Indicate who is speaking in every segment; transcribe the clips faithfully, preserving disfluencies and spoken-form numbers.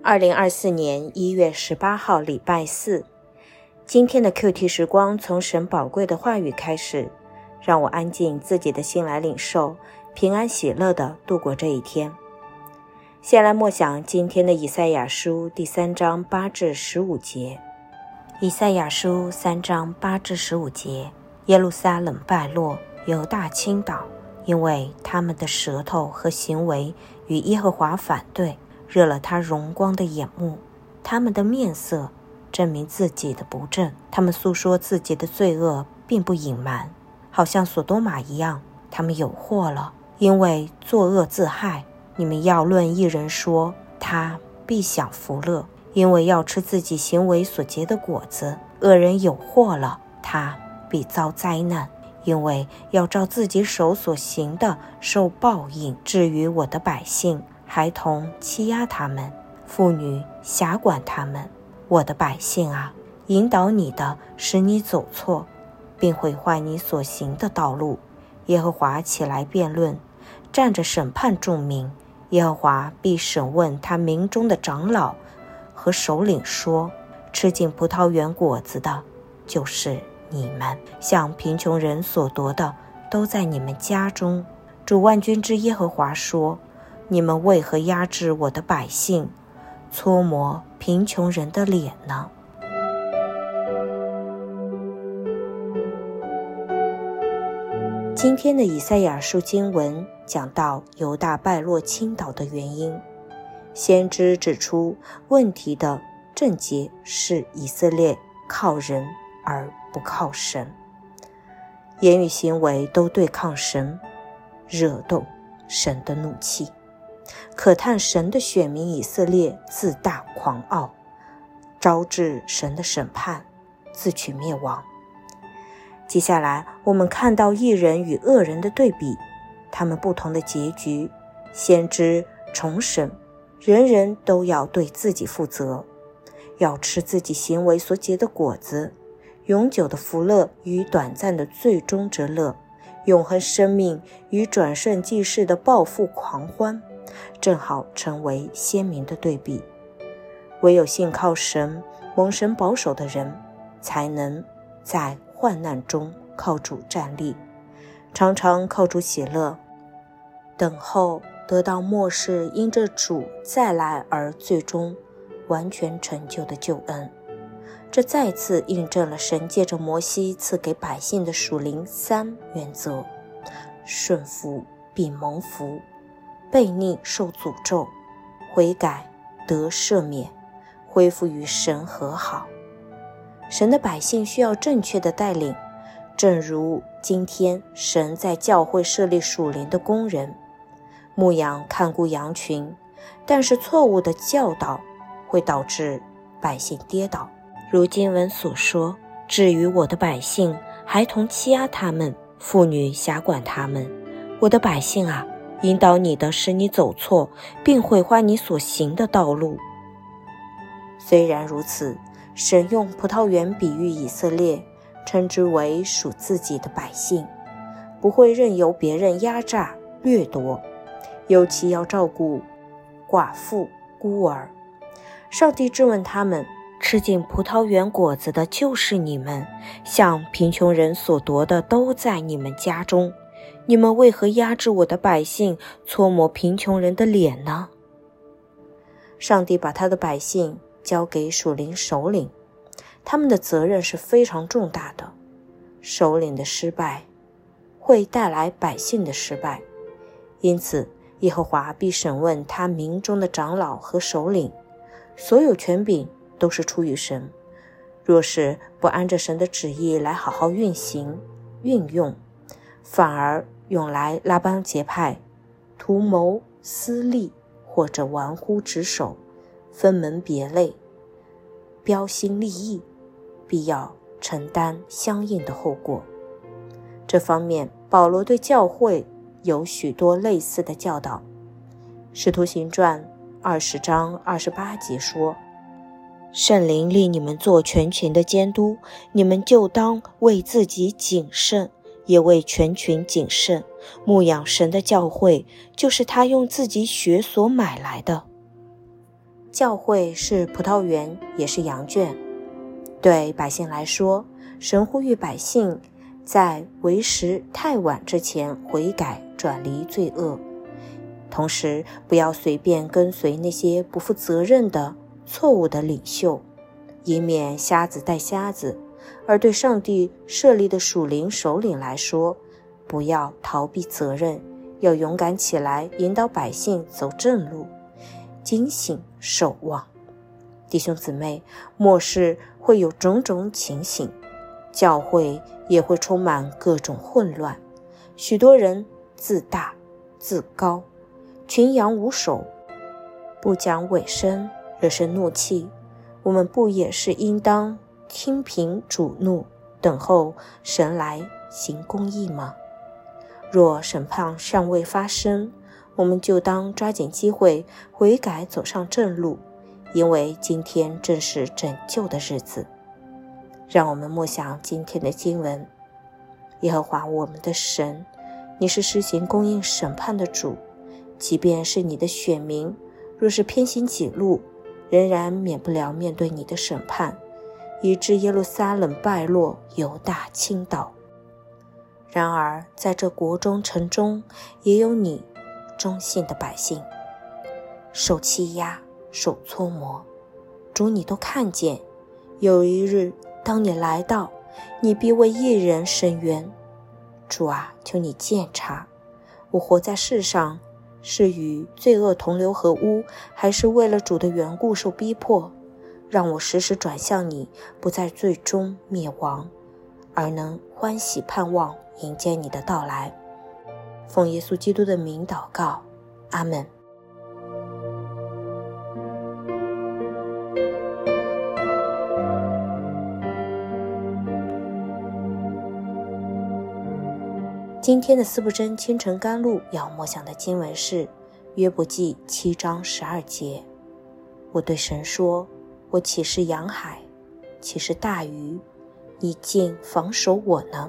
Speaker 1: 二零二四年一月十八号礼拜四，今天的 Q T 时光从神宝贵的话语开始，让我安静自己的心来领受，平安喜乐地度过这一天。先来默想今天的以赛亚书第三章八至十五节。以赛亚书三章八至十五节，耶路撒冷败落，犹大倾倒，因为他们的舌头和行为与耶和华反对，热了他荣光的眼目。他们的面色证明自己的不正，他们诉说自己的罪恶，并不隐瞒，好像所多玛一样。他们有祸了，因为作恶自害。你们要论一人说，他必享福乐，因为要吃自己行为所结的果子。恶人有祸了，他必遭灾难，因为要照自己手所行的受报应。至于我的百姓，孩童欺压他们，妇女辖管他们。我的百姓啊，引导你的，使你走错，并毁坏你所行的道路。耶和华起来辩论，站着审判众民。耶和华必审问他民中的长老和首领，说：吃尽葡萄园果子的，就是你们；向贫穷人所夺的，都在你们家中。主万军之耶和华说：你们为何压制我的百姓，搓磨贫穷人的脸呢？今天的以赛亚书经文讲到犹大败落倾倒的原因。先知指出，问题的症结是以色列靠人而不靠神，言语行为都对抗神，惹动神的怒气。可叹神的选民以色列自大狂傲，招致神的审判，自取灭亡。接下来我们看到义人与恶人的对比，他们不同的结局。先知重审，人人都要对自己负责，要吃自己行为所结的果子。永久的福乐与短暂的最终之乐，永恒生命与转瞬即逝的报复狂欢，正好成为鲜明的对比。唯有信靠神、蒙神保守的人，才能在患难中靠主站立，常常靠主喜乐，等候得到末世因着主再来而最终完全成就的救恩。这再次印证了神借着摩西赐给百姓的属灵三原则：顺服必蒙福，悖逆受诅咒，悔改得赦免，恢复与神和好。神的百姓需要正确的带领，正如今天神在教会设立属灵的工人，牧羊看顾羊群，但是错误的教导会导致百姓跌倒。如经文所说，至于我的百姓，孩童欺压他们，妇女辖管他们。我的百姓啊，引导你的，使你走错，并毁坏你所行的道路。虽然如此，神用葡萄园比喻以色列，称之为属自己的百姓，不会任由别人压榨掠夺，尤其要照顾寡妇孤儿。上帝质问他们，吃尽葡萄园果子的就是你们，向贫穷人所夺的都在你们家中。你们为何压制我的百姓，搓磨贫穷人的脸呢？上帝把他的百姓交给属灵首领，他们的责任是非常重大的。首领的失败会带来百姓的失败，因此耶和华必审问他民中的长老和首领。所有权柄都是出于神，若是不按着神的旨意来好好运行运用，反而用来拉帮结派、图谋私利，或者玩忽职守、分门别类、标新立异，必要承担相应的后果。这方面保罗对教会有许多类似的教导。使徒行传二十章二十八节说：圣灵立你们做全群的监督，你们就当为自己谨慎，也为全群谨慎。牧养神的教会，就是他用自己血所买来的。 教会是葡萄园，也是羊圈。对百姓来说，神呼吁百姓在为时太晚之前悔改转离罪恶，同时不要随便跟随那些不负责任的错误的领袖，以免瞎子带瞎子。而对上帝设立的属灵首领来说，不要逃避责任，要勇敢起来，引导百姓走正路，警醒守望。弟兄姊妹，末世会有种种情形，教会也会充满各种混乱，许多人自大自高，群羊无首，不讲尾声，惹生怒气。我们不也是应当听凭主怒，等候神来行公义吗？若审判尚未发生，我们就当抓紧机会悔改，走上正路，因为今天正是拯救的日子。让我们默想今天的经文。耶和华我们的神，你是施行公义审判的主，即便是你的选民，若是偏行己路，仍然免不了面对你的审判，以致耶路撒冷败落，犹大倾倒。然而在这国中城中，也有你忠信的百姓，受欺压，受搓磨，主你都看见。有一日当你来到，你必为一人伸冤。主啊，求你鉴察，我活在世上，是与罪恶同流合污，还是为了主的缘故受逼迫？让我时时转向你，不在最终灭亡，而能欢喜盼望迎接你的到来。奉耶稣基督的名祷告，阿们。今天的四部真清晨甘露要默想的经文是约伯记七章十二节。我对神说，我岂是洋海，岂是大鱼，你竟防守我呢？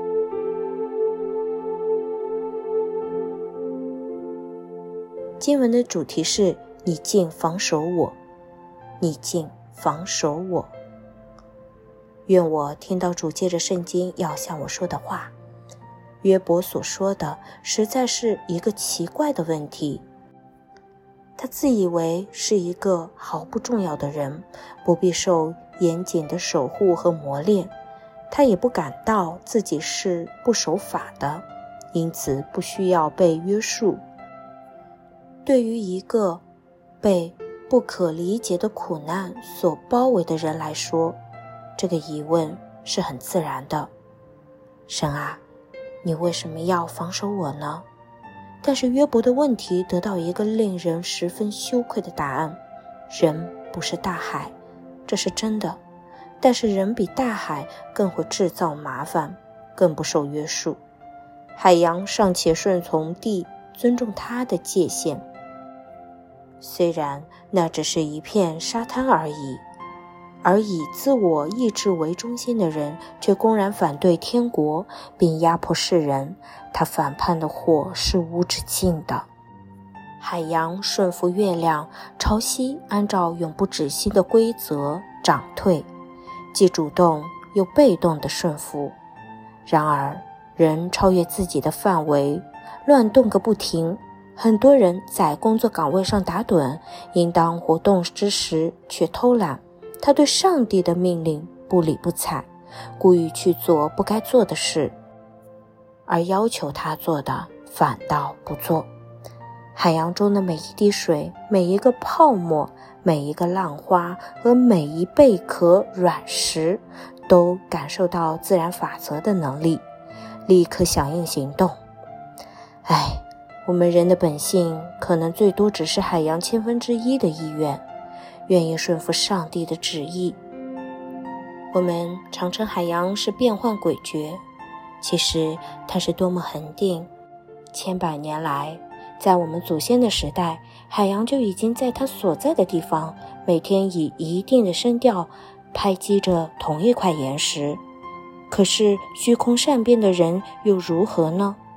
Speaker 1: 经文的主题是你竟防守我，你竟防守我。愿我听到主借着圣经要向我说的话。约伯所说的实在是一个奇怪的问题。他自以为是一个毫不重要的人，不必受严谨的守护和磨练，他也不感到自己是不守法的，因此不需要被约束。对于一个被不可理解的苦难所包围的人来说，这个疑问是很自然的。神啊，你为什么要防守我呢？但是约伯的问题得到一个令人十分羞愧的答案。人不是大海，这是真的，但是人比大海更会制造麻烦，更不受约束。海洋尚且顺从地，尊重它的界限，虽然那只是一片沙滩而已，而以自我意志为中心的人却公然反对天国，并压迫世人，他反叛的火是无止境的。海洋顺服月亮，潮汐按照永不止息的规则涨退，既主动又被动的顺服。然而人超越自己的范围，乱动个不停。很多人在工作岗位上打盹，应当活动之时却偷懒。他对上帝的命令不理不睬，故意去做不该做的事，而要求他做的反倒不做。海洋中的每一滴水，每一个泡沫，每一个浪花和每一贝壳软石，都感受到自然法则的能力，立刻响应行动。唉，我们人的本性可能最多只是海洋千分之一的意愿，愿意顺服上帝的旨意。我们常称海洋是变幻诡谲，其实它是多么恒定。千百年来，在我们祖先的时代，海洋就已经在它所在的地方，每天以一定的声调拍击着同一块岩石。可是虚空善变的人又如何呢？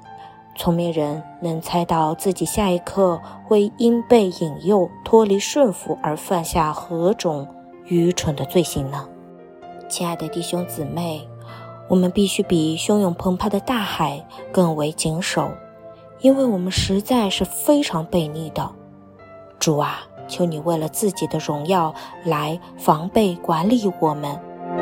Speaker 1: 聪明人能猜到自己下一刻会因被引诱脱离顺服而犯下何种愚蠢的罪行呢？亲爱的弟兄姊妹，我们必须比汹涌澎湃的大海更为谨守，因为我们实在是非常悖逆的。主啊，求你为了自己的荣耀来防备管理我们。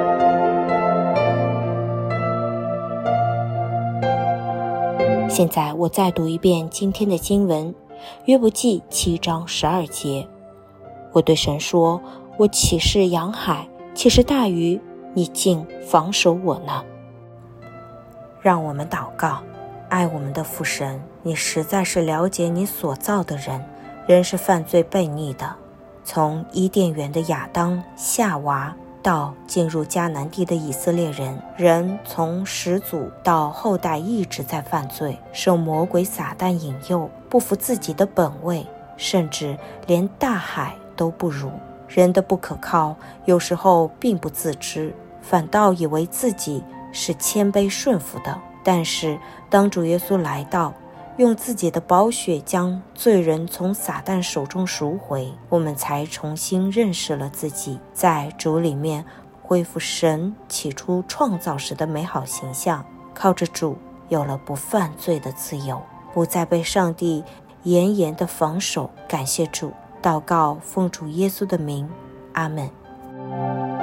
Speaker 1: 现在我再读一遍今天的经文，约伯记七章十二节。我对神说，我岂是洋海，岂是大鱼，你竟防守我呢？让我们祷告。爱我们的父神，你实在是了解你所造的人，人是犯罪悖逆的。从伊甸园的亚当、夏娃到进入迦南地的以色列人，人从始祖到后代一直在犯罪，受魔鬼撒旦引诱，不服自己的本位，甚至连大海都不如。人的不可靠，有时候并不自知，反倒以为自己是谦卑顺服的。但是当主耶稣来到，用自己的宝血将罪人从撒旦手中赎回，我们才重新认识了自己，在主里面恢复神起初创造时的美好形象，靠着主有了不犯罪的自由，不再被上帝严严的防守。感谢主，祷告奉主耶稣的名，阿们。